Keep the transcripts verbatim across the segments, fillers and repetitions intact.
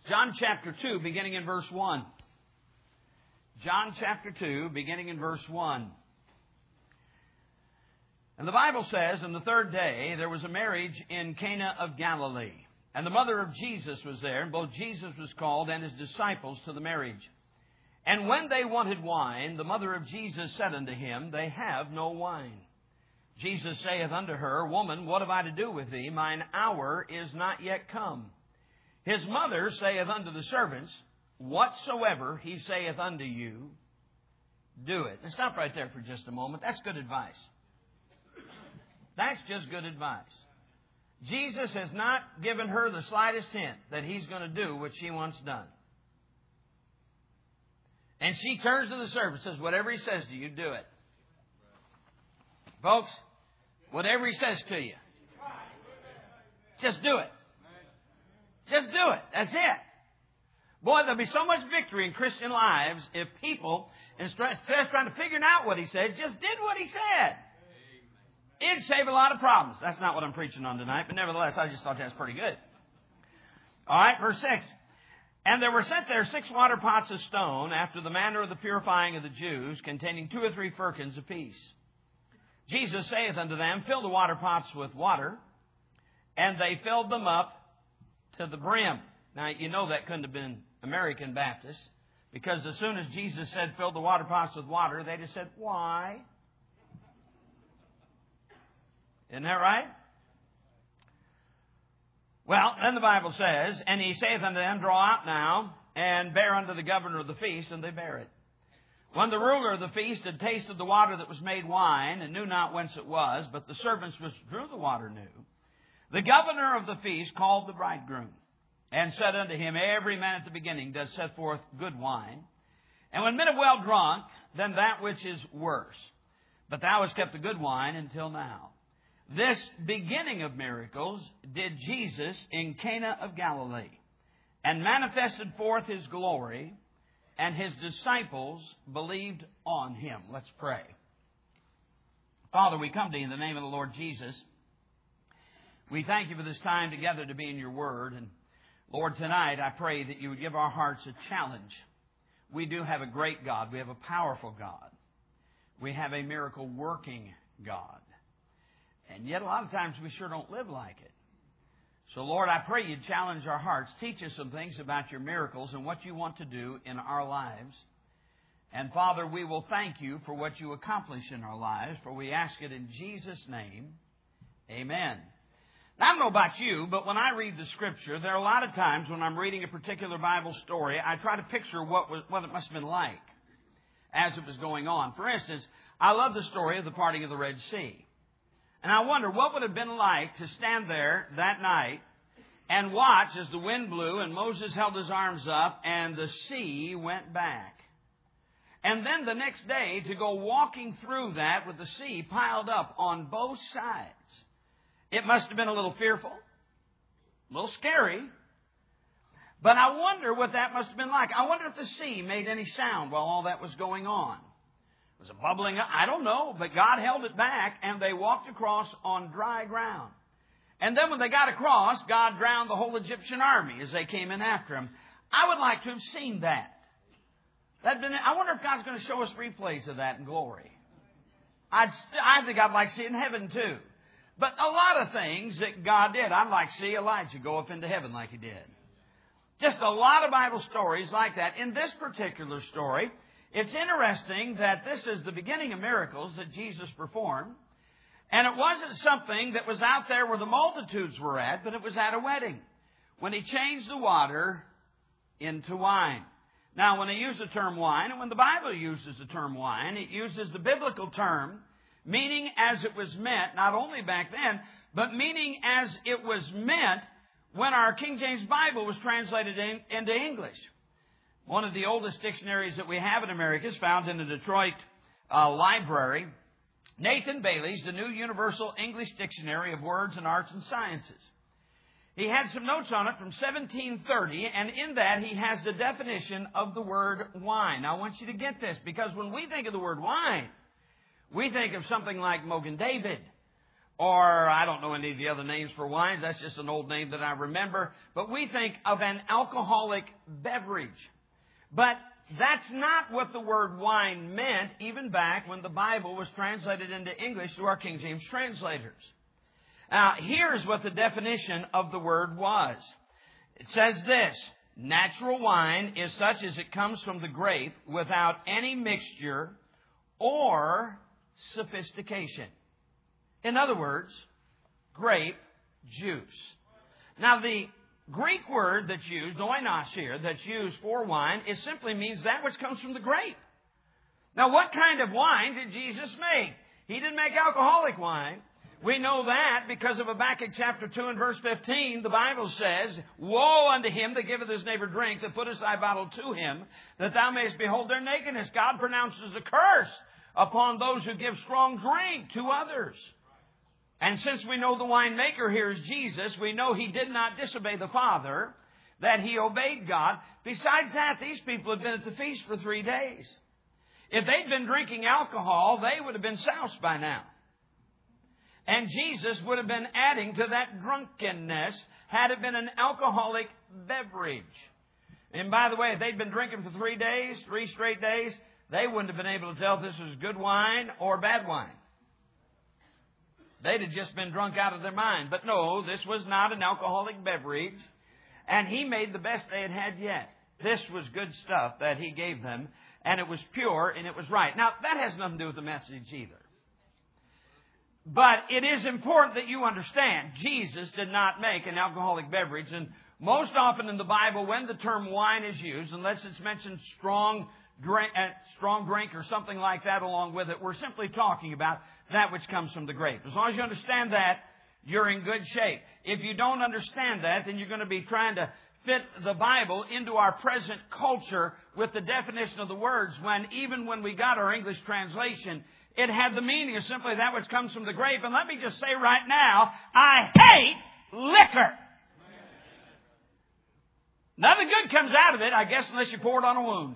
John chapter two, beginning in verse one. John chapter two, beginning in verse one. And the Bible says, "On the third day there was a marriage in Cana of Galilee. And the mother of Jesus was there, and both Jesus was called and his disciples to the marriage. And when they wanted wine, the mother of Jesus said unto him, They have no wine. Jesus saith unto her, Woman, what have I to do with thee? Mine hour is not yet come. His mother saith unto the servants, Whatsoever he saith unto you, do it." Now stop right there for just a moment. That's good advice. That's just good advice. Jesus has not given her the slightest hint that he's going to do what she wants done. And she turns to the servant and says, "Whatever he says to you, do it." Folks, whatever he says to you, just do it. Just do it. That's it. Boy, there'll be so much victory in Christian lives if people, instead of trying to figure out what he said, just did what he said. It'd save a lot of problems. That's not what I'm preaching on tonight, but nevertheless, I just thought that was pretty good. All right, verse six. "And there were set there six water pots of stone, after the manner of the purifying of the Jews, containing two or three firkins apiece. Jesus saith unto them, Fill the water pots with water. And they filled them up to the brim." Now, you know that couldn't have been American Baptists, because as soon as Jesus said, "Fill the water pots with water," they just said, "Why?" Isn't that right? Well, then the Bible says, "And he saith unto them, Draw out now, and bear unto the governor of the feast, and they bear it. When the ruler of the feast had tasted the water that was made wine, and knew not whence it was, but the servants which drew the water knew, the governor of the feast called the bridegroom, and said unto him, Every man at the beginning does set forth good wine, and when men have well drunk, then that which is worse. But thou hast kept the good wine until now. This beginning of miracles did Jesus in Cana of Galilee, and manifested forth his glory, and his disciples believed on him." Let's pray. Father, we come to you in the name of the Lord Jesus. We thank you for this time together to be in your word. And Lord, tonight I pray that you would give our hearts a challenge. We do have a great God. We have a powerful God. We have a miracle-working God. And yet a lot of times we sure don't live like it. So Lord, I pray you'd challenge our hearts. Teach us some things about your miracles and what you want to do in our lives. And Father, we will thank you for what you accomplish in our lives, for we ask it in Jesus' name. Amen. Now, I don't know about you, but when I read the Scripture, there are a lot of times when I'm reading a particular Bible story, I try to picture what, was, what it must have been like as it was going on. For instance, I love the story of the parting of the Red Sea. And I wonder what would have been like to stand there that night and watch as the wind blew and Moses held his arms up and the sea went back. And then the next day to go walking through that with the sea piled up on both sides. It must have been a little fearful, a little scary. But I wonder what that must have been like. I wonder if the sea made any sound while all that was going on. Was it bubbling up? I don't know, but God held it back, and they walked across on dry ground. And then when they got across, God drowned the whole Egyptian army as they came in after him. I would like to have seen that. That'd been, I wonder if God's going to show us replays of that in glory. I'd, I think I'd like to see it in heaven too. But a lot of things that God did. I'd like to see Elijah go up into heaven like he did. Just a lot of Bible stories like that. In this particular story, it's interesting that this is the beginning of miracles that Jesus performed. And it wasn't something that was out there where the multitudes were at, but it was at a wedding when he changed the water into wine. Now, when they use the term wine, and when the Bible uses the term wine, it uses the biblical term, meaning as it was meant, not only back then, but meaning as it was meant when our King James Bible was translated in, into English. One of the oldest dictionaries that we have in America is found in the Detroit uh, Library. Nathan Bailey's The New Universal English Dictionary of Words and Arts and Sciences. He had some notes on it from seventeen thirty, and in that he has the definition of the word wine. Now, I want you to get this, because when we think of the word wine, we think of something like Mogen David, or I don't know any of the other names for wines. That's just an old name that I remember. But we think of an alcoholic beverage. But that's not what the word wine meant even back when the Bible was translated into English through our King James translators. Now, here's what the definition of the word was. It says this: natural wine is such as it comes from the grape without any mixture or sophistication. In other words, grape juice. Now, the Greek word that's used, oinos here, that's used for wine, it simply means that which comes from the grape. Now, what kind of wine did Jesus make? He didn't make alcoholic wine. We know that because of Habakkuk chapter two and verse fifteen. The Bible says, woe unto him that giveth his neighbor drink, that putteth thy bottle to him, that thou mayest behold their nakedness. God pronounces a curse upon those who give strong drink to others. And since we know the winemaker here is Jesus, we know He did not disobey the Father, that He obeyed God. Besides that, these people had been at the feast for three days. If they'd been drinking alcohol, they would have been soused by now. And Jesus would have been adding to that drunkenness had it been an alcoholic beverage. And by the way, if they'd been drinking for three days, three straight days, they wouldn't have been able to tell if this was good wine or bad wine. They'd have just been drunk out of their mind. But no, this was not an alcoholic beverage. And He made the best they had had yet. This was good stuff that He gave them. And it was pure and it was right. Now, that has nothing to do with the message either. But it is important that you understand, Jesus did not make an alcoholic beverage. And most often in the Bible, when the term wine is used, unless it's mentioned strong drink, uh, strong drink or something like that along with it, we're simply talking about that which comes from the grape. As long as you understand that, you're in good shape. If you don't understand that, then you're going to be trying to fit the Bible into our present culture with the definition of the words, when even when we got our English translation, it had the meaning of simply that which comes from the grape. And let me just say right now, I hate liquor. Nothing good comes out of it, I guess, unless you pour it on a wound.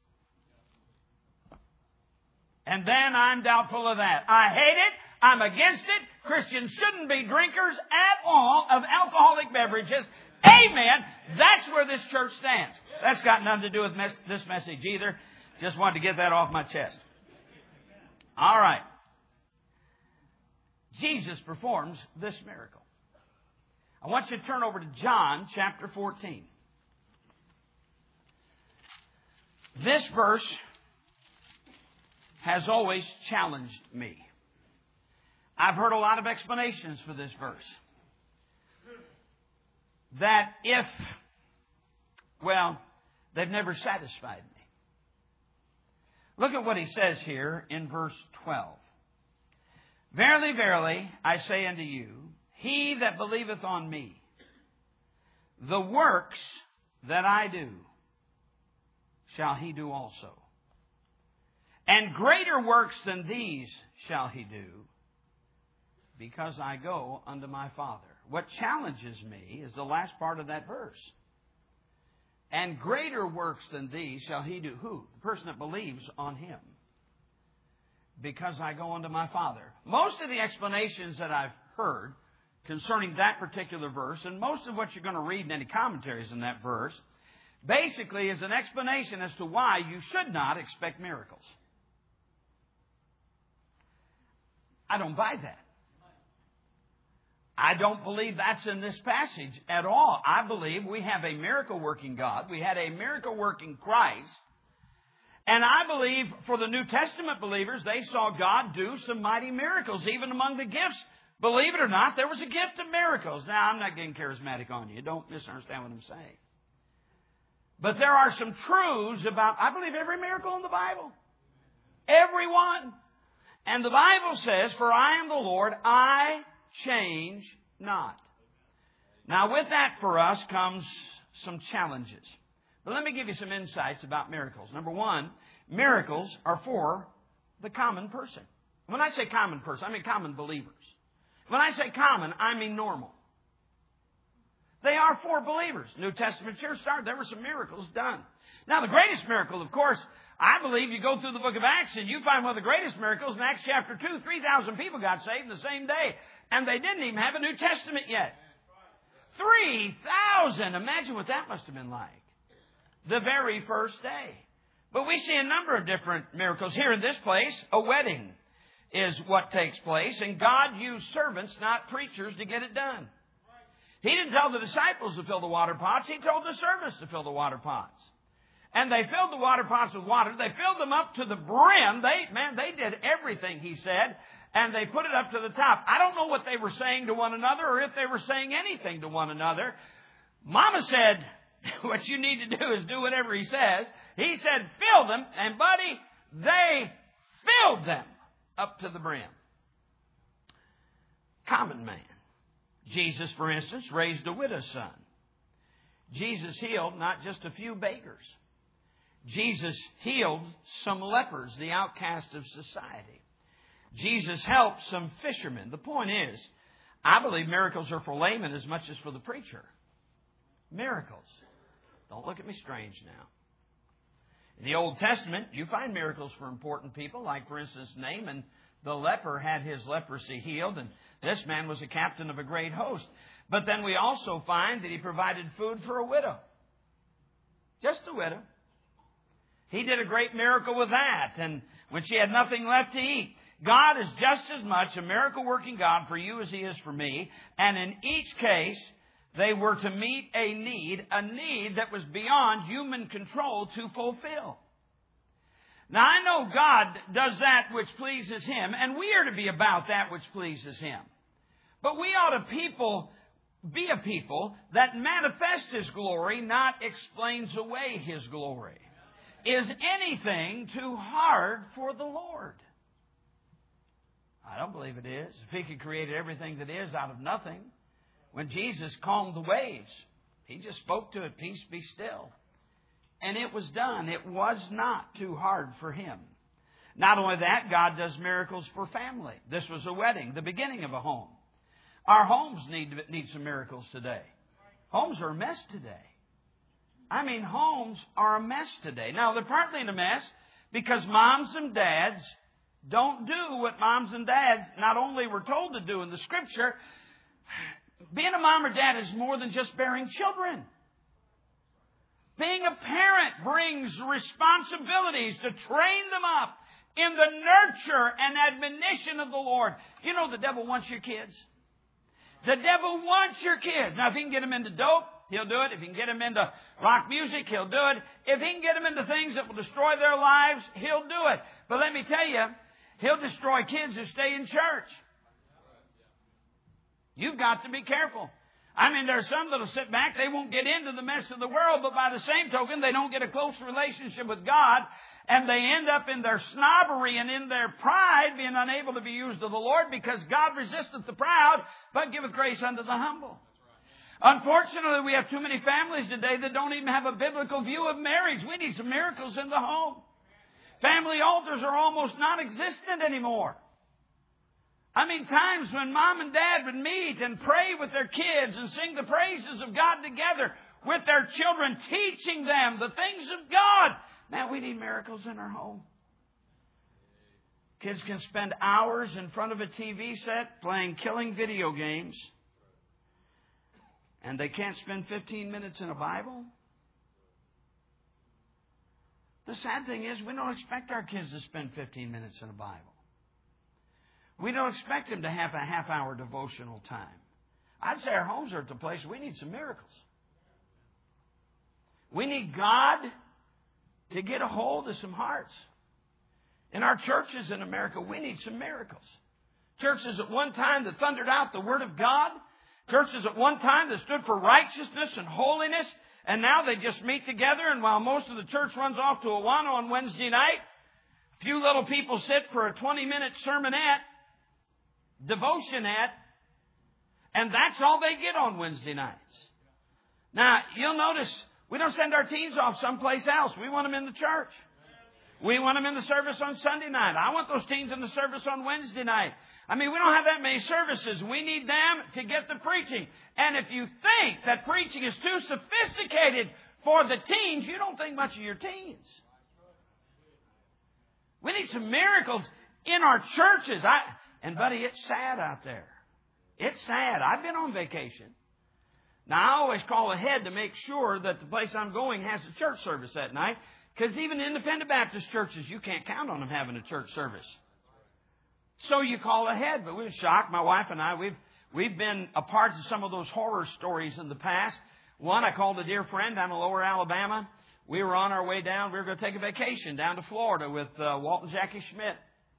And then I'm doubtful of that. I hate it. I'm against it. Christians shouldn't be drinkers at all of alcoholic beverages. Amen. That's where this church stands. That's got nothing to do with mes- this message either. Just wanted to get that off my chest. All right. Jesus performs this miracle. I want you to turn over to John chapter fourteen. This verse has always challenged me. I've heard a lot of explanations for this verse. That if, well, they've never satisfied me. Look at what he says here in verse twelve. Verily, verily, I say unto you, he that believeth on me, the works that I do, shall he do also. And greater works than these shall he do, because I go unto my Father. What challenges me is the last part of that verse. And greater works than these shall he do. Who? The person that believes on him. Because I go unto my Father. Most of the explanations that I've heard concerning that particular verse, and most of what you're going to read in any commentaries in that verse, basically is an explanation as to why you should not expect miracles. I don't buy that. I don't believe that's in this passage at all. I believe we have a miracle-working God. We had a miracle-working Christ. And I believe for the New Testament believers, they saw God do some mighty miracles, even among the gifts. Believe it or not, there was a gift of miracles. Now, I'm not getting charismatic on you. Don't misunderstand what I'm saying. But there are some truths about, I believe, every miracle in the Bible. Every one. And the Bible says, for I am the Lord, I change not. Now, with that for us comes some challenges. But let me give you some insights about miracles. Number one, miracles are for the common person. When I say common person, I mean common believers. When I say common, I mean normal. They are for believers. New Testament church started, there were some miracles done. Now, the greatest miracle, of course, I believe you go through the book of Acts and you find one of the greatest miracles in Acts chapter two. three thousand people got saved in the same day. And they didn't even have a New Testament yet. three thousand. Imagine what that must have been like. The very first day. But we see a number of different miracles. Here in this place, a wedding is what takes place. And God used servants, not preachers, to get it done. He didn't tell the disciples to fill the water pots. He told the servants to fill the water pots. And they filled the water pots with water. They filled them up to the brim. They, man, they did everything, he said. And they put it up to the top. I don't know what they were saying to one another or if they were saying anything to one another. Mama said, what you need to do is do whatever he says. He said, fill them. And buddy, they filled them up to the brim. Common man. Jesus, for instance, raised a widow's son. Jesus healed not just a few beggars. Jesus healed some lepers, the outcast of society. Jesus helped some fishermen. The point is, I believe miracles are for laymen as much as for the preacher. Miracles. Don't look at me strange now. In the Old Testament, you find miracles for important people, like, for instance, Naaman, the leper, had his leprosy healed, and this man was a captain of a great host. But then we also find that he provided food for a widow. Just a widow. He did a great miracle with that, and when she had nothing left to eat. God is just as much a miracle-working God for you as He is for me, and in each case, they were to meet a need, a need that was beyond human control to fulfill. Now, I know God does that which pleases Him, and we are to be about that which pleases Him. But we ought to people be a people that manifest His glory, not explains away His glory. Is anything too hard for the Lord? I don't believe it is. If He could create everything that is out of nothing, when Jesus calmed the waves, He just spoke to it, peace be still. And it was done. It was not too hard for Him. Not only that, God does miracles for family. This was a wedding, the beginning of a home. Our homes need, need some miracles today. Homes are a mess today. I mean, homes are a mess today. Now, they're partly in a mess because moms and dads don't do what moms and dads not only were told to do in the Scripture. Being a mom or dad is more than just bearing children. Being a parent brings responsibilities to train them up in the nurture and admonition of the Lord. You know the devil wants your kids. The devil wants your kids. Now, if he can get them into dope, he'll do it. If he can get them into rock music, he'll do it. If he can get them into things that will destroy their lives, he'll do it. But let me tell you, he'll destroy kids who stay in church. You've got to be careful. I mean, there are some that will sit back. They won't get into the mess of the world, but by the same token, they don't get a close relationship with God, and they end up in their snobbery and in their pride, being unable to be used of the Lord, because God resisteth the proud, but giveth grace unto the humble. Unfortunately, we have too many families today that don't even have a biblical view of marriage. We need some miracles in the home. Family altars are almost non-existent anymore. I mean, times when mom and dad would meet and pray with their kids and sing the praises of God together with their children, teaching them the things of God. Man, we need miracles in our home. Kids can spend hours in front of a T V set playing killing video games, and they can't spend fifteen minutes in a Bible. The sad thing is, we don't expect our kids to spend fifteen minutes in a Bible. We don't expect them to have a half-hour devotional time. I'd say our homes are at the place we need some miracles. We need God to get a hold of some hearts. In our churches in America, we need some miracles. Churches at one time that thundered out the Word of God. Churches at one time that stood for righteousness and holiness. And now they just meet together, and while most of the church runs off to Awana on Wednesday night, a few little people sit for a twenty-minute sermonette, devotionette, and that's all they get on Wednesday nights. Now, you'll notice we don't send our teens off someplace else. We want them in the church. We want them in the service on Sunday night. I want those teens in the service on Wednesday night. I mean, we don't have that many services. We need them to get the preaching. And if you think that preaching is too sophisticated for the teens, you don't think much of your teens. We need some miracles in our churches. I, and, buddy, it's sad out there. It's sad. I've been on vacation. Now, I always call ahead to make sure that the place I'm going has a church service that night, because even independent Baptist churches, you can't count on them having a church service. So you call ahead. But we were shocked, my wife and I, we've, we've been a part of some of those horror stories in the past. One, I called a dear friend down in Lower Alabama. We were on our way down. We were going to take a vacation down to Florida with uh, Walt and Jackie Schmidt.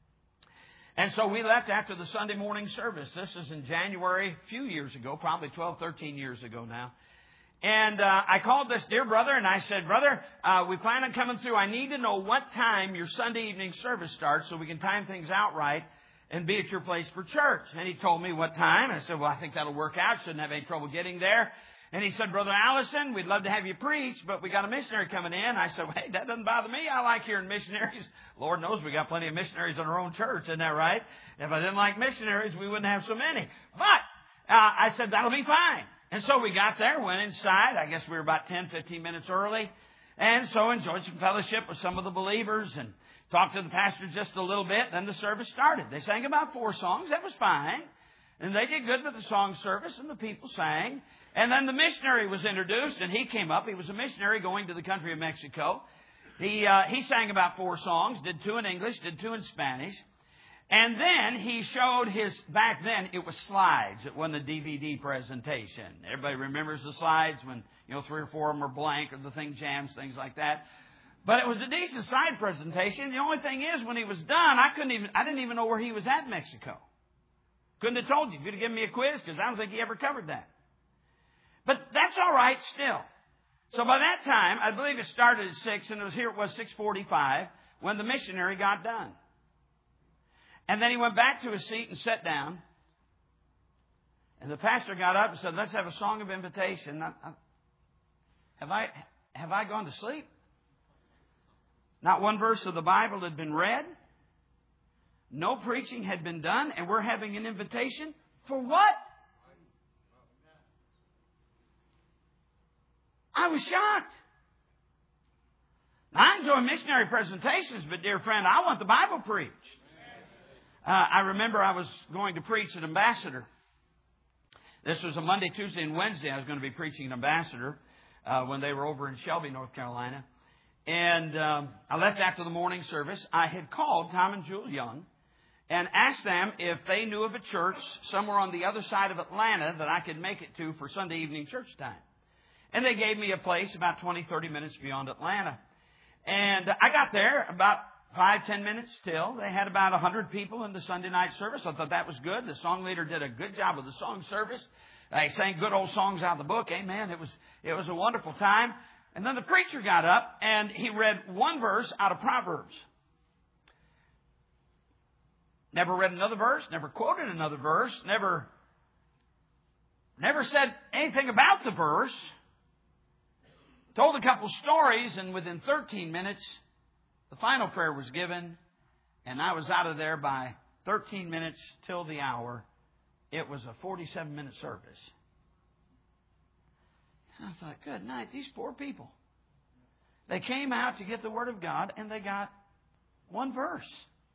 And so we left after the Sunday morning service. This is in January, a few years ago, probably twelve, thirteen years ago now. And uh, I called this dear brother and I said, brother, uh, we plan on coming through. I need to know what time your Sunday evening service starts so we can time things out right and be at your place for church. And he told me what time. I said, well, I think that'll work out. Shouldn't have any trouble getting there. And he said, Brother Allison, we'd love to have you preach, but we got a missionary coming in. I said, well, hey, that doesn't bother me. I like hearing missionaries. Lord knows we got plenty of missionaries in our own church, isn't that right? If I didn't like missionaries, we wouldn't have so many. But uh, I said, that'll be fine. And so we got there, went inside. I guess we were about ten, fifteen minutes early. And so enjoyed some fellowship with some of the believers and talked to the pastor just a little bit. Then the service started. They sang about four songs. That was fine. And they did good with the song service, and the people sang. And then the missionary was introduced, and he came up. He was a missionary going to the country of Mexico. He uh, he sang about four songs, did two in English, did two in Spanish. And then he showed his, back then it was slides. It wasn't a D V D presentation. Everybody remembers the slides when, you know, three or four of them are blank or the thing jams, things like that. But it was a decent slide presentation. The only thing is, when he was done, I couldn't even, I didn't even know where he was at in Mexico. Couldn't have told you. You'd have given me a quiz, because I don't think he ever covered that. But that's all right still. So by that time, I believe it started at six, and it was here it was six forty-five when the missionary got done. And then he went back to his seat and sat down. And the pastor got up and said, let's have a song of invitation. I, I, have I have I gone to sleep? Not one verse of the Bible had been read. No preaching had been done, and we're having an invitation for what? I was shocked. Now, I enjoy missionary presentations, but dear friend, I want the Bible preached. Uh, I remember I was going to preach at Ambassador. This was a Monday, Tuesday, and Wednesday. I was going to be preaching at Ambassador uh, when they were over in Shelby, North Carolina. And um, I left after the morning service. I had called Tom and Jewel Young and asked them if they knew of a church somewhere on the other side of Atlanta that I could make it to for Sunday evening church time. And they gave me a place about twenty, thirty minutes beyond Atlanta. And I got there about five, ten minutes till. They had about one hundred people in the Sunday night service. I thought that was good. The song leader did a good job with the song service. They sang good old songs out of the book. Amen. It was, it was a wonderful time. And then the preacher got up and he read one verse out of Proverbs. Never read another verse, never quoted another verse, never, never said anything about the verse. Told a couple stories, and within thirteen minutes, the final prayer was given, and I was out of there by thirteen minutes till the hour. It was a forty-seven minute service. And I thought, good night, these poor people. They came out to get the Word of God, and they got one verse.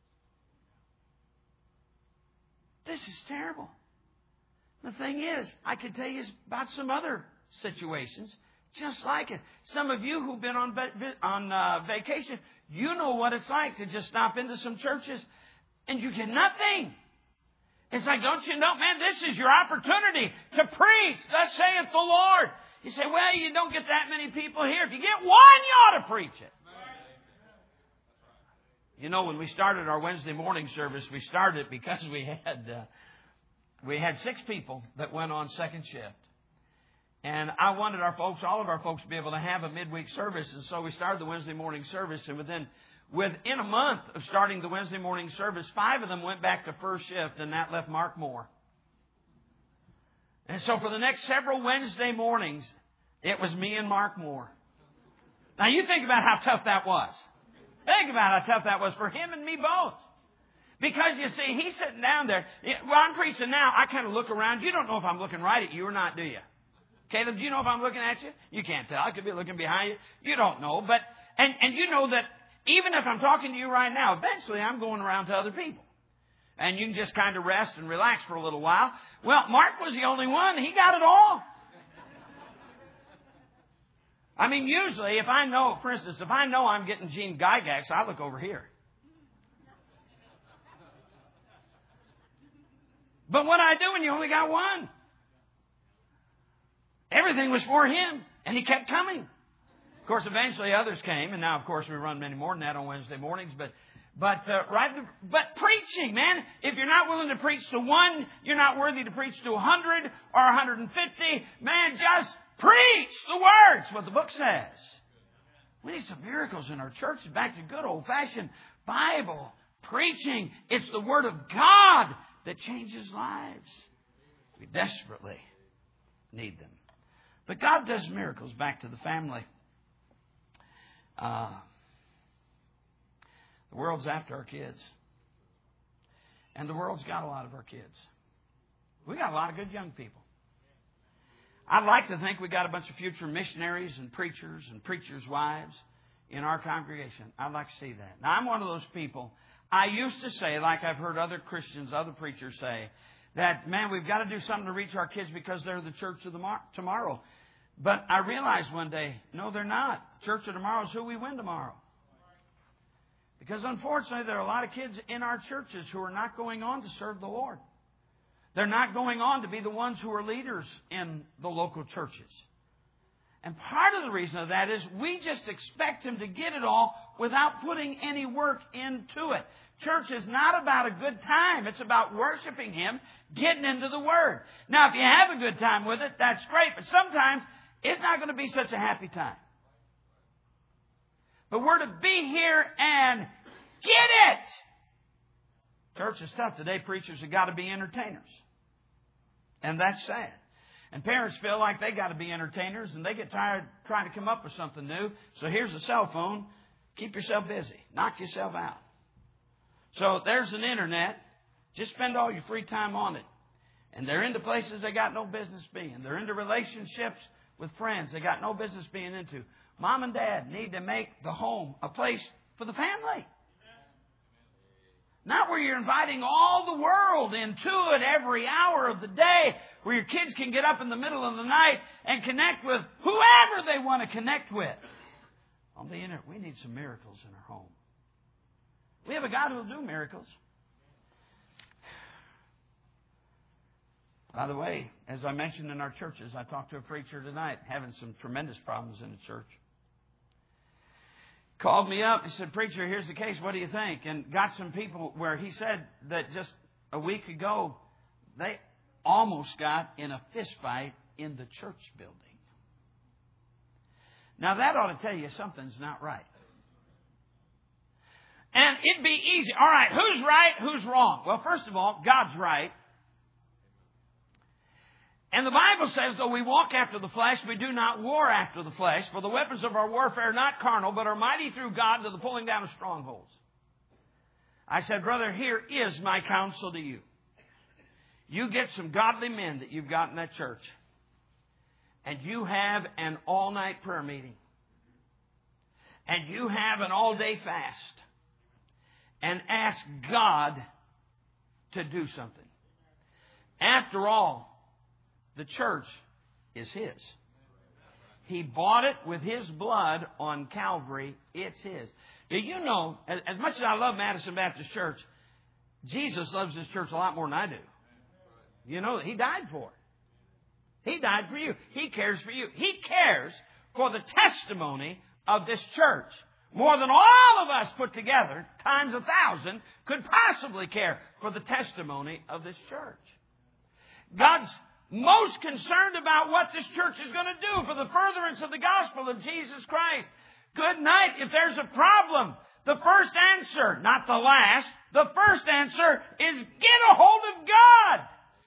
This is terrible. The thing is, I could tell you about some other situations just like it. Some of you who've been on on uh, vacation, you know what it's like to just stop into some churches and you get nothing. It's like, don't you know, man, this is your opportunity to preach. Thus saith the Lord. You say, well, you don't get that many people here. If you get one, you ought to preach it. You know, when we started our Wednesday morning service, we started because we had uh, we had six people that went on second shift. And I wanted our folks, all of our folks, to be able to have a midweek service. And so we started the Wednesday morning service. And within within a month of starting the Wednesday morning service, five of them went back to first shift, and that left Mark Moore. And so for the next several Wednesday mornings, it was me and Mark Moore. Now you think about how tough that was. Think about how tough that was for him and me both. Because you see, he's sitting down there. Well, I'm preaching now. I kind of look around. You don't know if I'm looking right at you or not, do you? Caleb, do you know if I'm looking at you? You can't tell. I could be looking behind you. You don't know. But and, and you know that even if I'm talking to you right now, eventually I'm going around to other people. And you can just kind of rest and relax for a little while. Well, Mark was the only one. He got it all. I mean, usually if I know, for instance, if I know I'm getting Gene Gygax, I look over here. But what I do when you only got one? Everything was for him, and he kept coming. Of course, eventually others came, and now, of course, we run many more than that on Wednesday mornings. But, but, uh, right, but preaching, man. If you're not willing to preach to one, you're not worthy to preach to a hundred or a hundred and fifty. Man, just preach the words. What the book says. We need some miracles in our church. Back to good old-fashioned Bible preaching. It's the Word of God that changes lives. We desperately need them. But God does miracles. Back to the family. Uh, the world's after our kids. And the world's got a lot of our kids. We got a lot of good young people. I'd like to think we got a bunch of future missionaries and preachers and preachers' wives in our congregation. I'd like to see that. Now, I'm one of those people. I used to say, like I've heard other Christians, other preachers say, that, man, we've got to do something to reach our kids because they're the church of the mar- tomorrow. But I realized one day, no, they're not. The church of tomorrow is who we win tomorrow. Because unfortunately, there are a lot of kids in our churches who are not going on to serve the Lord. They're not going on to be the ones who are leaders in the local churches. And part of the reason of that is we just expect them to get it all without putting any work into it. Church is not about a good time. It's about worshiping Him, getting into the Word. Now, if you have a good time with it, that's great. But sometimes it's not going to be such a happy time. But we're to be here and get it. Church is tough. Today, preachers have got to be entertainers. And that's sad. And parents feel like they got to be entertainers and they get tired trying to come up with something new. So here's a cell phone. Keep yourself busy. Knock yourself out. So there's an internet. Just spend all your free time on it. And they're into places they got no business being. They're into relationships with friends they got no business being into. Mom and Dad need to make the home a place for the family. Not where you're inviting all the world into it every hour of the day, where your kids can get up in the middle of the night and connect with whoever they want to connect with. On the internet, we need some miracles in our home. We have a God who will do miracles. By the way, as I mentioned in our churches, I talked to a preacher tonight having some tremendous problems in the church. Called me up. He said, "Preacher, here's the case. What do you think?" And got some people where he said that just a week ago, they almost got in a fist fight in the church building. Now, that ought to tell you something's not right. And it'd be easy. All right, who's right? Who's wrong? Well, first of all, God's right. And the Bible says, though we walk after the flesh, we do not war after the flesh. For the weapons of our warfare are not carnal, but are mighty through God to the pulling down of strongholds. I said, brother, here is my counsel to you. You get some godly men that you've got in that church. And you have an all-night prayer meeting. And you have an all-day fast. And ask God to do something. After all, the church is His. He bought it with His blood on Calvary. It's His. Do you know, as much as I love Madison Baptist Church, Jesus loves this church a lot more than I do. You know, He died for it. He died for you. He cares for you. He cares for the testimony of this church. More than all of us put together, times a thousand, could possibly care for the testimony of this church. God's most concerned about what this church is going to do for the furtherance of the gospel of Jesus Christ. Good night. If there's a problem, the first answer, not the last, the first answer is get a hold of God.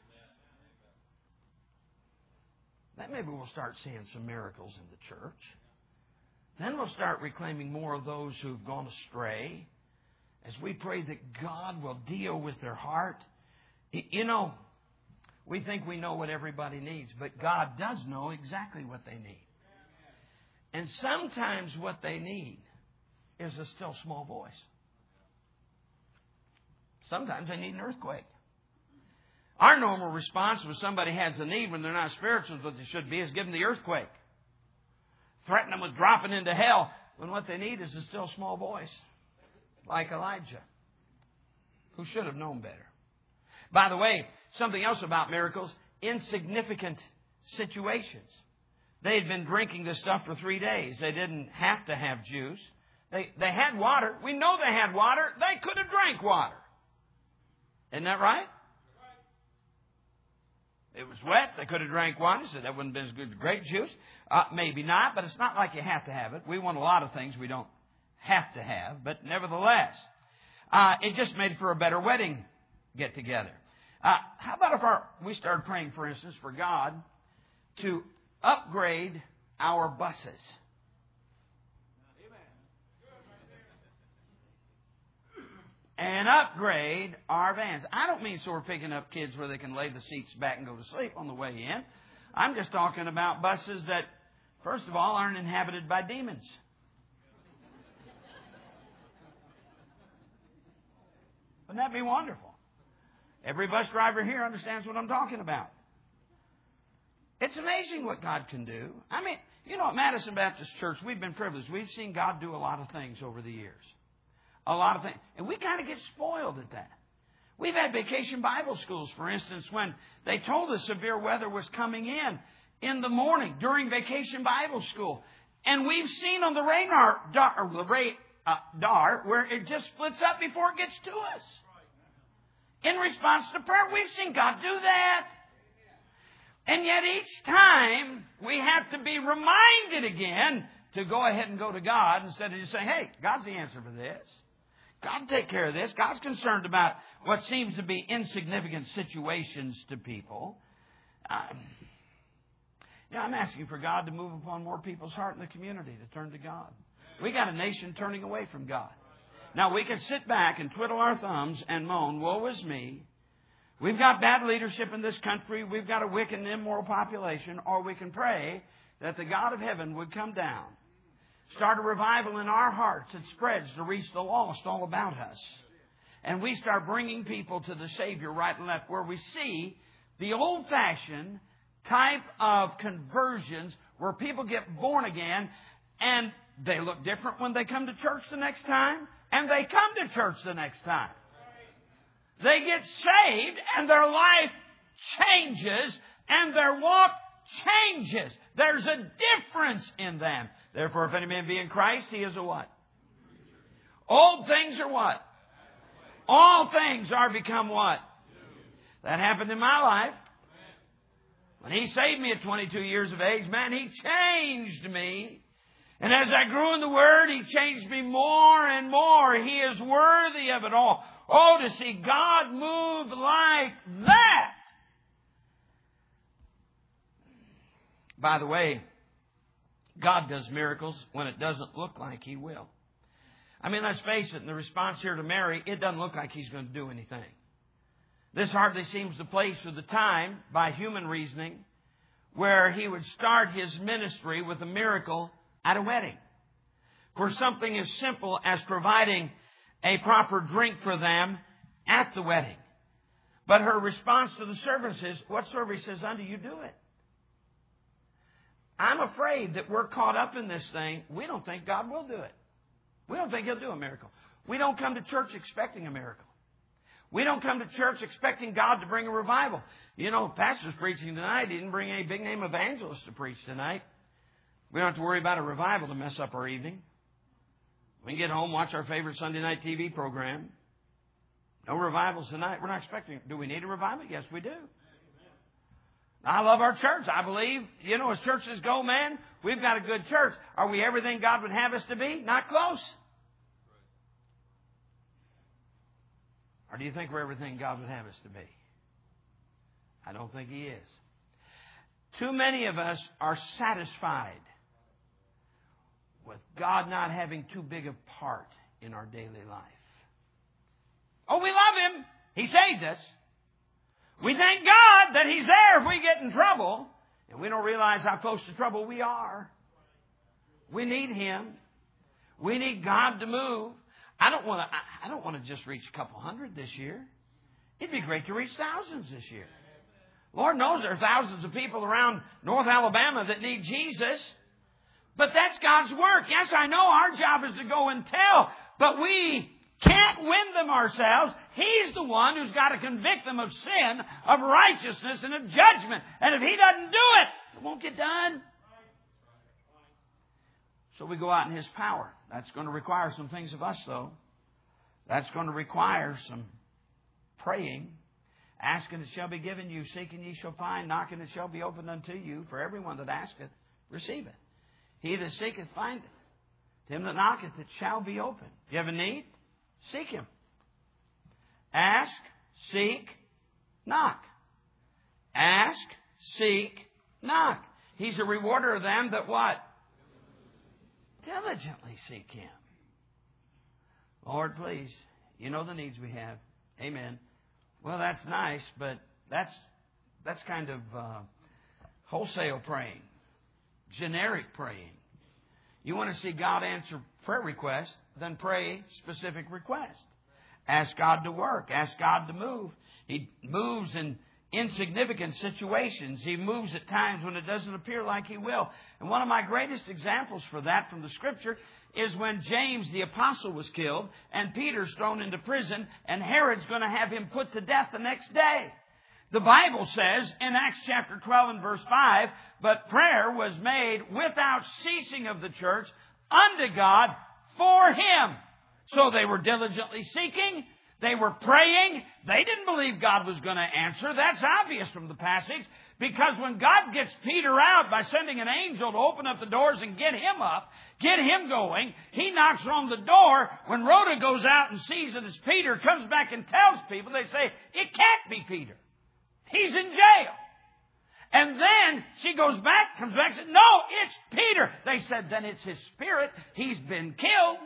Then maybe we'll start seeing some miracles in the church. Then we'll start reclaiming more of those who've gone astray as we pray that God will deal with their heart. You know, we think we know what everybody needs, but God does know exactly what they need. And sometimes what they need is a still small voice. Sometimes they need an earthquake. Our normal response when somebody has a need when they're not spiritual as what they should be is give them the earthquake. Threaten them with dropping into hell when what they need is a still small voice, like Elijah, who should have known better. By the way, something else about miracles, insignificant situations. They had been drinking this stuff for three days. They didn't have to have juice. They, they had water. We know they had water. They could have drank water. Isn't that right? It was wet. They could have drank water. So that wouldn't have been as good as grape juice. Uh, maybe not, but it's not like you have to have it. We want a lot of things we don't have to have, but nevertheless, uh, it just made for a better wedding get-together. Uh, how about if our, we started praying, for instance, for God to upgrade our buses? And upgrade our vans. I don't mean so we're picking up kids where they can lay the seats back and go to sleep on the way in. I'm just talking about buses that, first of all, aren't inhabited by demons. Wouldn't that be wonderful? Every bus driver here understands what I'm talking about. It's amazing what God can do. I mean, you know, at Madison Baptist Church, we've been privileged. We've seen God do a lot of things over the years. A lot of things. And we kind of get spoiled at that. We've had vacation Bible schools, for instance, when they told us severe weather was coming in in the morning during vacation Bible school. And we've seen on the radar, or the radar where it just splits up before it gets to us. In response to prayer, we've seen God do that. And yet each time we have to be reminded again to go ahead and go to God instead of just saying, hey, God's the answer for this. God will take care of this. God's concerned about what seems to be insignificant situations to people. Um, yeah, I'm asking for God to move upon more people's heart in the community to turn to God. We got a nation turning away from God. Now, we can sit back and twiddle our thumbs and moan, woe is me. We've got bad leadership in this country. We've got a wicked and immoral population. Or we can pray that the God of heaven would come down. Start a revival in our hearts that spreads to reach the lost all about us. And we start bringing people to the Savior right and left, where we see the old-fashioned type of conversions where people get born again and they look different when they come to church the next time, and they come to church the next time. They get saved and their life changes and their walk changes. There's a difference in them. Therefore, if any man be in Christ, he is a what? Old things are what? All things are become what? That happened in my life. When He saved me at twenty-two years of age, man, He changed me. And as I grew in the Word, He changed me more and more. He is worthy of it all. Oh, to see God move like that. By the way, God does miracles when it doesn't look like He will. I mean, let's face it, in the response here to Mary, it doesn't look like He's going to do anything. This hardly seems the place or the time, by human reasoning, where He would start His ministry with a miracle at a wedding. For something as simple as providing a proper drink for them at the wedding. But her response to the servants is, whatsoever He says unto you, do it. I'm afraid that we're caught up in this thing. We don't think God will do it. We don't think He'll do a miracle. We don't come to church expecting a miracle. We don't come to church expecting God to bring a revival. You know, pastor's preaching tonight. He didn't bring any big name evangelist to preach tonight. We don't have to worry about a revival to mess up our evening. We can get home, watch our favorite Sunday night T V program. No revivals tonight. We're not expecting. Do we need a revival? Yes, we do. I love our church. I believe, you know, as churches go, man, we've got a good church. Are we everything God would have us to be? Not close. Or do you think we're everything God would have us to be? I don't think He is. Too many of us are satisfied with God not having too big a part in our daily life. Oh, we love Him. He saved us. We thank God that He's there if we get in trouble. And we don't realize how close to trouble we are. We need Him. We need God to move. I don't want to. I don't want to just reach a couple hundred this year. It'd be great to reach thousands this year. Lord knows there are thousands of people around North Alabama that need Jesus. But that's God's work. Yes, I know our job is to go and tell, but we can't win them ourselves. He's the one who's got to convict them of sin, of righteousness, and of judgment. And if He doesn't do it, it won't get done. So we go out in His power. That's going to require some things of us, though. That's going to require some praying. Asking, it shall be given you. Seeking, ye shall find. Knocking, it shall be opened unto you. For everyone that asketh, receive it. He that seeketh, findeth. To him that knocketh, it shall be opened. You have a need? Seek Him. Ask, seek, knock. Ask, seek, knock. He's a rewarder of them that what? Diligently seek Him. Lord, please, you know the needs we have. Amen. Well, that's nice, but that's that's kind of uh, wholesale praying, generic praying. You want to see God answer prayer requests, then pray specific requests. Ask God to work. Ask God to move. He moves in insignificant situations. He moves at times when it doesn't appear like He will. And one of my greatest examples for that from the Scripture is when James the apostle was killed and Peter's thrown into prison and Herod's going to have him put to death the next day. The Bible says in Acts chapter twelve and verse five, but prayer was made without ceasing of the church unto God for him. So they were diligently seeking. They were praying. They didn't believe God was going to answer. That's obvious from the passage. Because when God gets Peter out by sending an angel to open up the doors and get him up, get him going, He knocks on the door. When Rhoda goes out and sees it as Peter, comes back and tells people, they say, it can't be Peter. He's in jail. And then she goes back, comes back and says, no, it's Peter. They said, then it's his spirit. He's been killed.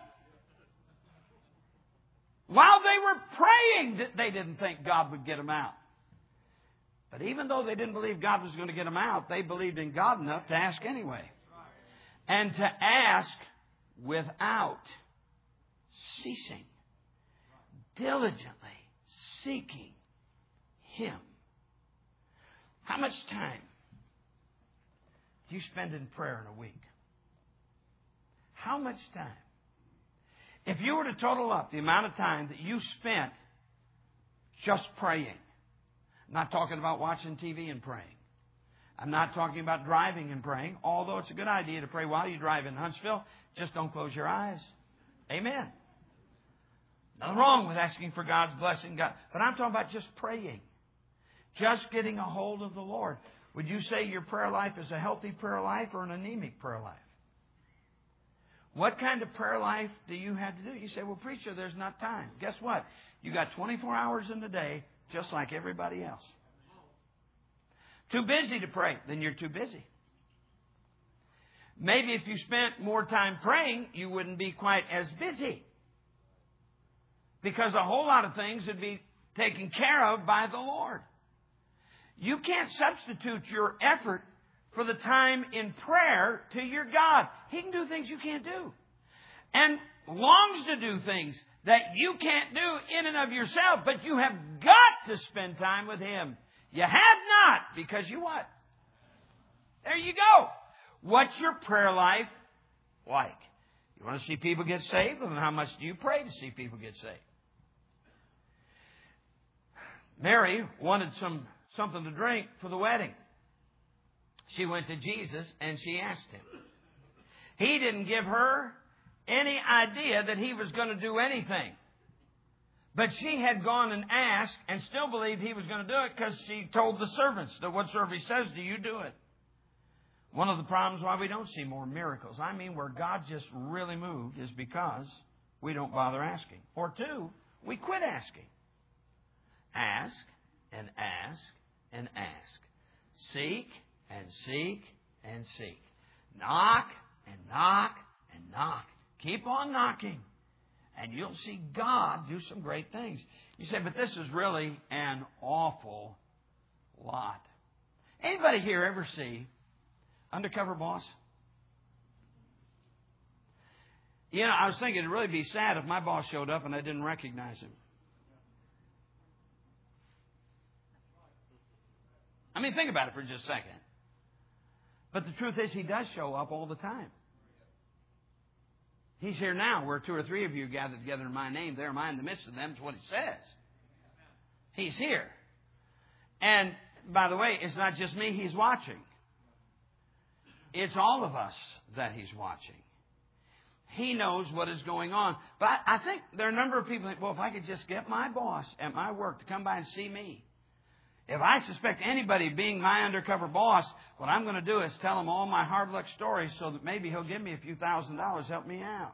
While they were praying, they didn't think God would get him out. But even though they didn't believe God was going to get them out, they believed in God enough to ask anyway. And to ask without ceasing, diligently seeking Him. How much time do you spend in prayer in a week? How much time? If you were to total up the amount of time that you spent just praying, I'm not talking about watching T V and praying. I'm not talking about driving and praying, although it's a good idea to pray while you drive in Huntsville. Just don't close your eyes. Amen. Nothing wrong with asking for God's blessing. God, but I'm talking about just praying. Just getting a hold of the Lord. Would you say your prayer life is a healthy prayer life or an anemic prayer life? What kind of prayer life do you have to do? You say, well, preacher, there's not time. Guess what? You got twenty-four hours in the day, just like everybody else. Too busy to pray, then you're too busy. Maybe if you spent more time praying, you wouldn't be quite as busy. Because a whole lot of things would be taken care of by the Lord. You can't substitute your effort for the time in prayer to your God. He can do things you can't do. And longs to do things that you can't do in and of yourself, but you have got to spend time with Him. You have not, because you what? There you go. What's your prayer life like? You want to see people get saved? Well, then how much do you pray to see people get saved? Mary wanted some something to drink for the wedding. She went to Jesus and she asked Him. He didn't give her any idea that He was going to do anything. But she had gone and asked and still believed He was going to do it because she told the servants that whatsoever He says, do you do it? One of the problems why we don't see more miracles, I mean where God just really moved, is because we don't bother asking. Or two, we quit asking. Ask and ask and ask. Seek and seek and seek. Knock and knock and knock. Keep on knocking. And you'll see God do some great things. You say, but this is really an awful lot. Anybody here ever see Undercover Boss? You know, I was thinking it'd really be sad if my boss showed up and I didn't recognize him. I mean, think about it for just a second. But the truth is, He does show up all the time. He's here now. Where two or three of you gathered together in my name, there am I in the midst of them. That's what He says. He's here. And, by the way, it's not just me He's watching. It's all of us that He's watching. He knows what is going on. But I think there are a number of people who think, well, if I could just get my boss at my work to come by and see me. If I suspect anybody being my undercover boss, what I'm going to do is tell him all my hard luck stories so that maybe he'll give me a few thousand dollars, help me out.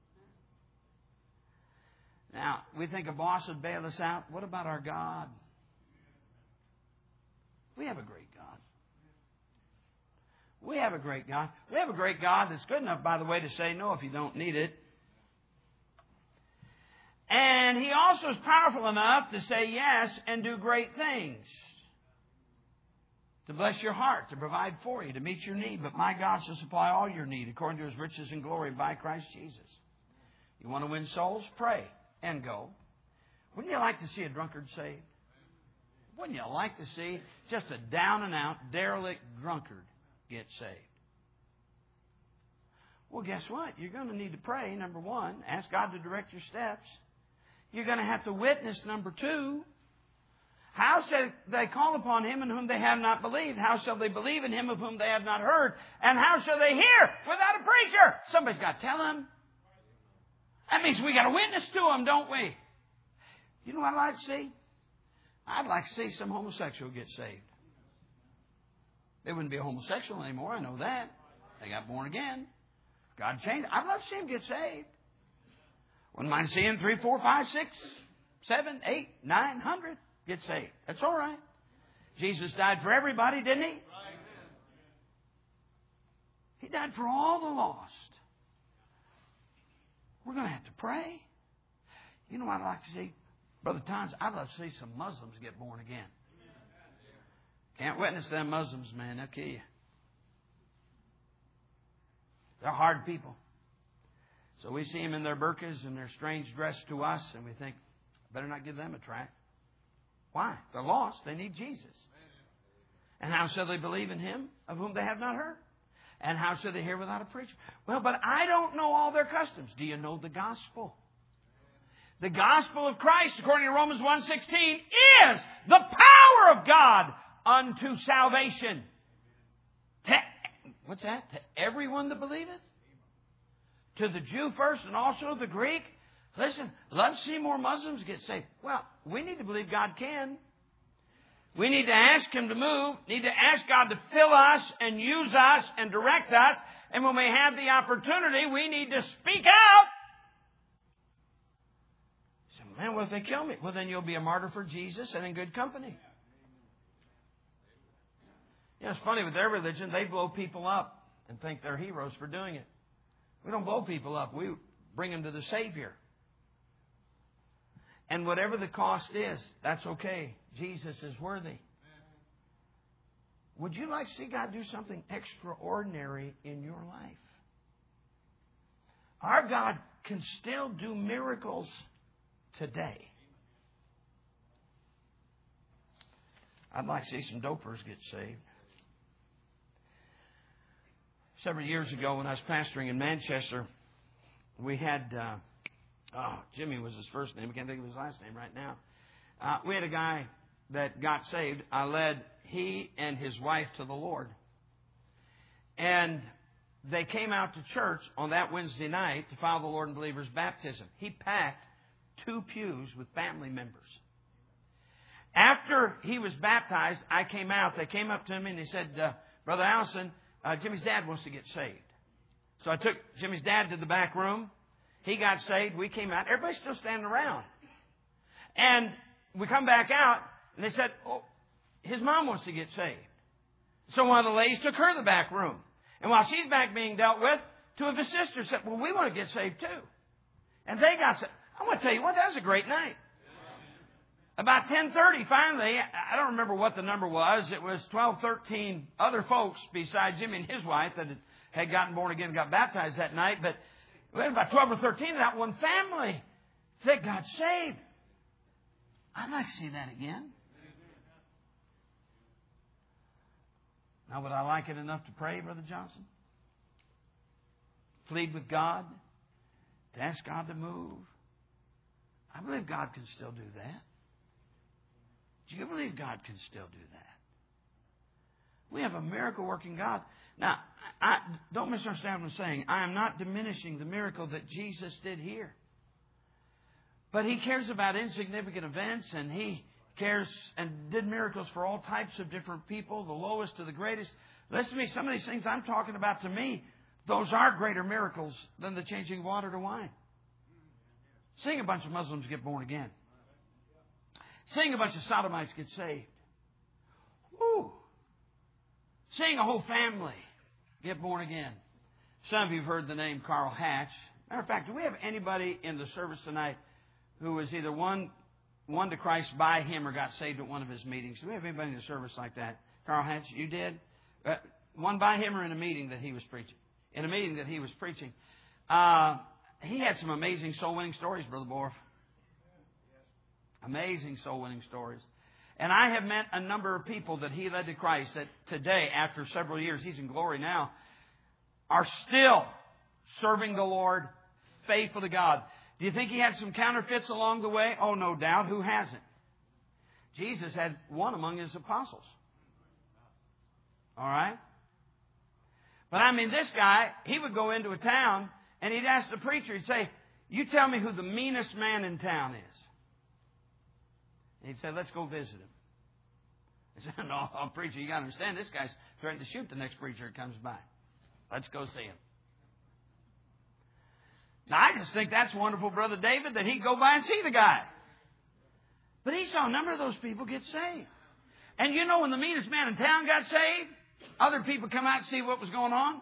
Now, we think a boss would bail us out. What about our God? We have a great God. We have a great God. We have a great God that's good enough, by the way, to say no if you don't need it. And He also is powerful enough to say yes and do great things. To bless your heart, to provide for you, to meet your need. But my God shall supply all your need according to His riches and glory by Christ Jesus. You want to win souls? Pray and go. Wouldn't you like to see a drunkard saved? Wouldn't you like to see just a down and out, derelict drunkard get saved? Well, guess what? You're going to need to pray, number one. Ask God to direct your steps. You're going to have to witness, number two. How shall they call upon Him in whom they have not believed? How shall they believe in Him of whom they have not heard? And how shall they hear without a preacher? Somebody's got to tell them. That means we got to witness to them, don't we? You know what I'd like to see? I'd like to see some homosexual get saved. They wouldn't be a homosexual anymore, I know that. They got born again. God changed. I'd love to see them get saved. Wouldn't mind seeing three, four, five, six, seven, eight, nine hundred get saved. That's all right. Jesus died for everybody, didn't He? He died for all the lost. We're going to have to pray. You know what I'd like to see? Brother Tons, I'd love to see some Muslims get born again. Can't witness them Muslims, man. They'll kill you. They're hard people. So we see them in their burqas and their strange dress to us, and we think, better not give them a tract. Why? They're lost. They need Jesus. And how shall they believe in Him of whom they have not heard? And how shall they hear without a preacher? Well, but I don't know all their customs. Do you know the gospel? The gospel of Christ, according to Romans one sixteen, is the power of God unto salvation. To, what's that? To everyone that believeth? To the Jew first and also the Greek? Listen, let's see more Muslims get saved. Well, we need to believe God can. We need to ask Him to move. Need to ask God to fill us and use us and direct us. And when we have the opportunity, we need to speak out. So, man, what if they kill me? Well, then you'll be a martyr for Jesus and in good company. You know, it's funny with their religion, they blow people up and think they're heroes for doing it. We don't blow people up. We bring them to the Savior. And whatever the cost is, that's okay. Jesus is worthy. Would you like to see God do something extraordinary in your life? Our God can still do miracles today. I'd like to see some dopers get saved. Several years ago when I was pastoring in Manchester, we had, uh, oh, Jimmy was his first name. I can't think of his last name right now. Uh, we had a guy that got saved. I led he and his wife to the Lord. And they came out to church on that Wednesday night to follow the Lord in believers' baptism. He packed two pews with family members. After he was baptized, I came out. They came up to me and they said, uh, Brother Allison, uh, Jimmy's dad wants to get saved. So I took Jimmy's dad to the back room. He got saved. We came out. Everybody's still standing around. And we come back out, and they said, oh, his mom wants to get saved. So one of the ladies took her to the back room. And while she's back being dealt with, two of his sisters said, well, we want to get saved too. And they got saved. I want to tell you what, that was a great night. About ten thirty, finally, I don't remember what the number was. It was twelve, thirteen other folks besides Jimmy and his wife that had gotten born again and got baptized that night. But We had about twelve or thirteen of that one family that got saved. I'd like to see that again. Now, would I like it enough to pray, Brother Johnson? Plead with God? To ask God to move? I believe God can still do that. Do you believe God can still do that? We have a miracle-working God. Now, I, don't misunderstand what I'm saying. I am not diminishing the miracle that Jesus did here. But He cares about insignificant events, and He cares and did miracles for all types of different people, the lowest to the greatest. Listen to me, some of these things I'm talking about, to me, those are greater miracles than the changing water to wine. Seeing a bunch of Muslims get born again. Seeing a bunch of Sodomites get saved. Woo! Seeing a whole family get born again. Some of you have heard the name Carl Hatch. Matter of fact, do we have anybody in the service tonight who was either one One to Christ by him or got saved at one of his meetings? Do we have anybody in the service like that? Carl Hatch, you did? Uh, one by him or in a meeting that he was preaching? In a meeting that he was preaching. Uh, he had some amazing soul-winning stories, Brother Borf. Amazing soul-winning stories. And I have met a number of people that he led to Christ that today, after several years, he's in glory now, are still serving the Lord, faithful to God. Do you think he had some counterfeits along the way? Oh, no doubt. Who hasn't? Jesus had one among his apostles. All right? But I mean, this guy, he would go into a town and he'd ask the preacher, he'd say, you tell me who the meanest man in town is. And he'd say, let's go visit him. He said, no, preacher, you got to understand, this guy's threatening to shoot the next preacher that comes by. Let's go see him. Now, I just think that's wonderful, Brother David, that he'd go by and see the guy. But he saw a number of those people get saved. And you know, when the meanest man in town got saved, other people come out and see what was going on.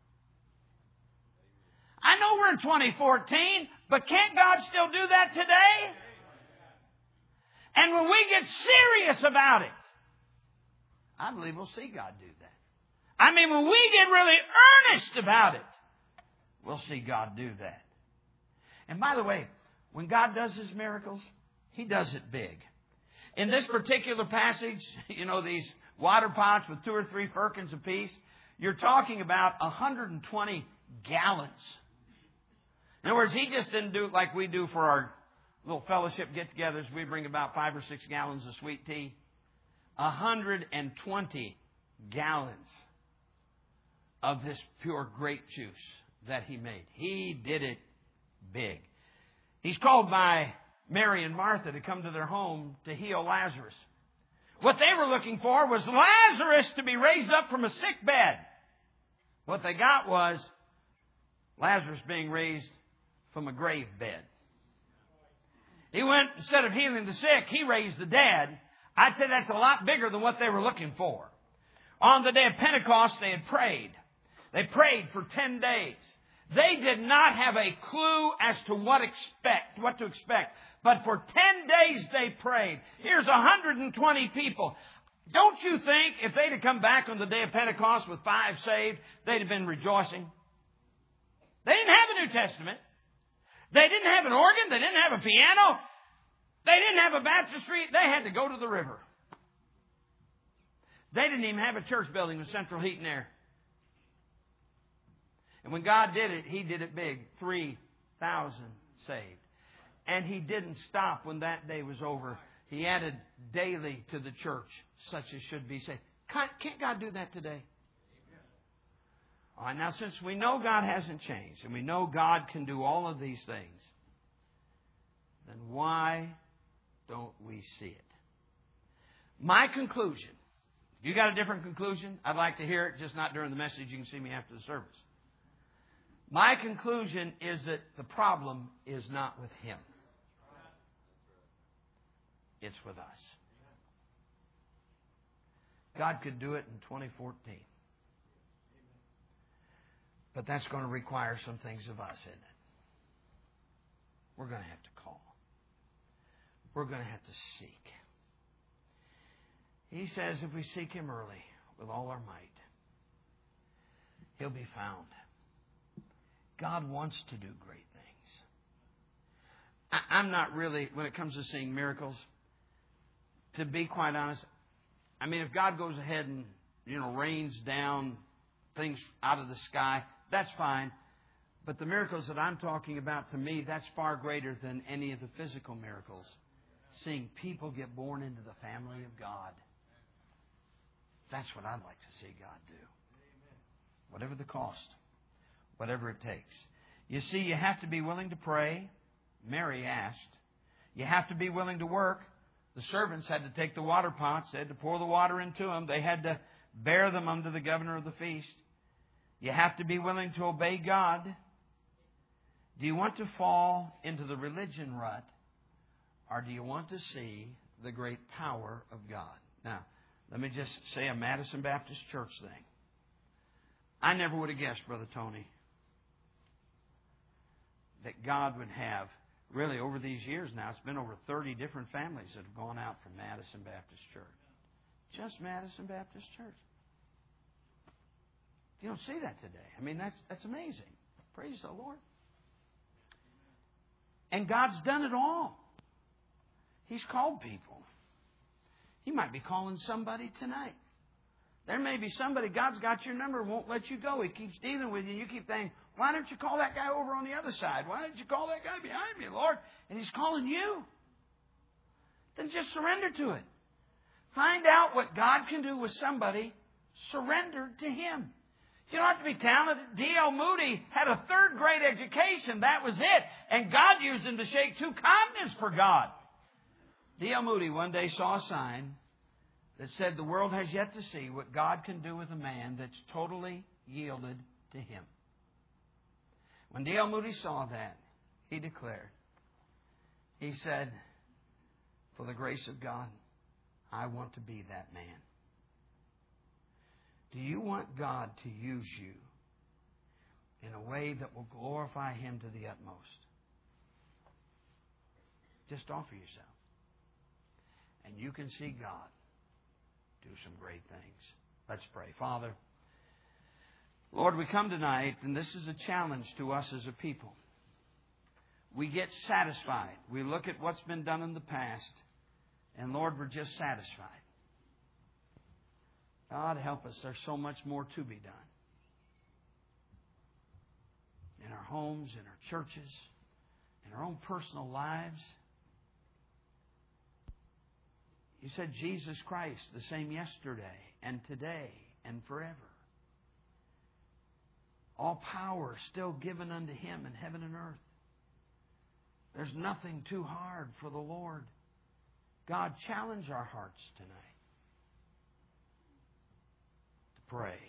I know we're in twenty fourteen, but can't God still do that today? And when we get serious about it, I believe we'll see God do that. I mean, when we get really earnest about it, we'll see God do that. And by the way, when God does His miracles, He does it big. In this particular passage, you know, these water pots with two or three firkins apiece, you're talking about one hundred twenty gallons. In other words, He just didn't do it like we do for our little fellowship get-togethers. We bring about five or six gallons of sweet tea. one hundred twenty gallons of this pure grape juice that He made. He did it big. He's called by Mary and Martha to come to their home to heal Lazarus. What they were looking for was Lazarus to be raised up from a sick bed. What they got was Lazarus being raised from a grave bed. He went, instead of healing the sick, He raised the dead. I'd say that's a lot bigger than what they were looking for. On the day of Pentecost, they had prayed. They prayed for ten days. They did not have a clue as to what expect, what to expect. But for ten days they prayed. Here's one hundred twenty people. Don't you think if they'd have come back on the day of Pentecost with five saved, they'd have been rejoicing? They didn't have a New Testament. They didn't have an organ. They didn't have a piano. They didn't have a baptistry. They had to go to the river. They didn't even have a church building with central heat and air. And when God did it, He did it big. three thousand saved. And He didn't stop when that day was over. He added daily to the church such as should be saved. Can't God do that today? All right, now since we know God hasn't changed and we know God can do all of these things, then why don't we see it? My conclusion, if you got a different conclusion, I'd like to hear it, just not during the message. You can see me after the service. My conclusion is that the problem is not with Him. It's with us. God could do it in twenty fourteen. But that's going to require some things of us, isn't it? We're going to have to call. We're going to have to seek. He says if we seek Him early with all our might, He'll be found. God wants to do great things. I, I'm not really, when it comes to seeing miracles, to be quite honest, I mean, if God goes ahead and, you know, rains down things out of the sky, that's fine. But the miracles that I'm talking about, to me, that's far greater than any of the physical miracles. Seeing people get born into the family of God. That's what I'd like to see God do. Whatever the cost. Whatever it takes. You see, you have to be willing to pray. Mary asked. You have to be willing to work. The servants had to take the water pots. They had to pour the water into them. They had to bear them unto the governor of the feast. You have to be willing to obey God. Do you want to fall into the religion rut, or do you want to see the great power of God? Now, let me just say a Madison Baptist Church thing. I never would have guessed, Brother Tony, that God would have, really over these years now, it's been over thirty different families that have gone out from Madison Baptist Church. Just Madison Baptist Church. You don't see that today. I mean, that's that's amazing. Praise the Lord. And God's done it all. He's called people. He might be calling somebody tonight. There may be somebody, God's got your number, won't let you go. He keeps dealing with you. You keep thinking, why don't you call that guy over on the other side? Why don't you call that guy behind me, Lord? And He's calling you. Then just surrender to it. Find out what God can do with somebody. Surrender to Him. You don't have to be talented. D L Moody had a third grade education. That was it. And God used him to shake two continents for God. D L Moody one day saw a sign that said the world has yet to see what God can do with a man that's totally yielded to Him. When D L Moody saw that, he declared, he said, for the grace of God, I want to be that man. Do you want God to use you in a way that will glorify Him to the utmost? Just offer yourself. And you can see God do some great things. Let's pray. Father, Lord, we come tonight, and this is a challenge to us as a people. We get satisfied. We look at what's been done in the past, and Lord, we're just satisfied. God, help us. There's so much more to be done. In our homes, in our churches, in our own personal lives. You said Jesus Christ, the same yesterday and today and forever. All power still given unto Him in heaven and earth. There's nothing too hard for the Lord. God, challenge our hearts tonight. Pray,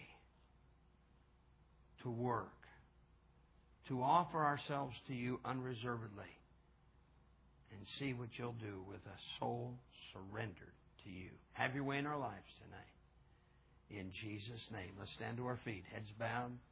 to work, to offer ourselves to You unreservedly, and see what You'll do with a soul surrendered to You. Have Your way in our lives tonight. In Jesus' name. Let's stand to our feet, heads bowed.